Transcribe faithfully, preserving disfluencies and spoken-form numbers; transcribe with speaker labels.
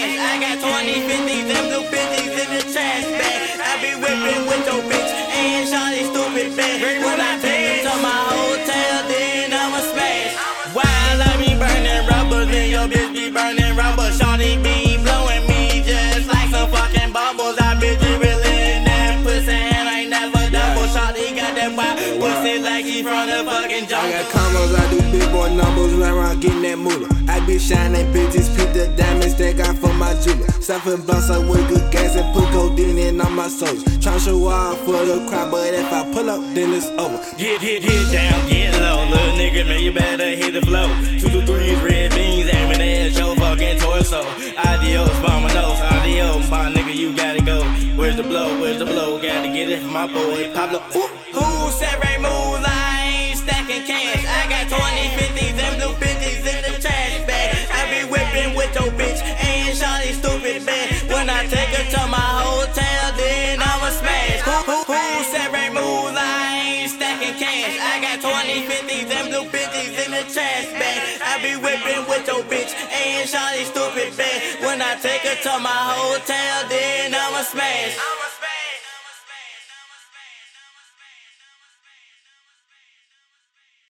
Speaker 1: cash. I got twenty, fifties, them blue fifties in the trash bag. I be whipping with your bitch and shawty stupid bad. When I take her to my hotel, then I'ma smash. While I be burning rubbers and your bitch be burning rubber, shawty be blowing me just like some fucking bubbles. I be dribbling that pussy and I ain't never double. Shawty got that wild pussy like she from the fucking jungle.
Speaker 2: I got combos, I do big boy numbers, run around getting that moolah. I be shining bitches, peep the diamonds that got for my jeweler. Stuffing blunts up with good gas and put codeine in on my soldiers. Tryna show off for the crowd, but if I pull up, then it's over.
Speaker 1: Get, hit, hit down, get low, little nigga, man, you better hit the flow. Two to threes, red beans, aiming at your fucking torso. Adios, nose, adios, my nigga, you gotta go. Where's the blow, where's the blow? Gotta get it from my boy, Pablo. Ooh. Who said Ray moves? I ain't stacking cash. I got twenty, fifties, and blue fifties in the trash bag. I be whipping with your bitch and shawty stupid bad. When I take her to my hotel, then I'ma smash. Who, who, who said Ray moves? I ain't stacking cash. I got twenty, fifties, and blue fifties in the trash bag. I be whipping with your bitch and shawty stupid bad. When I take her to my hotel, then I'ma smash.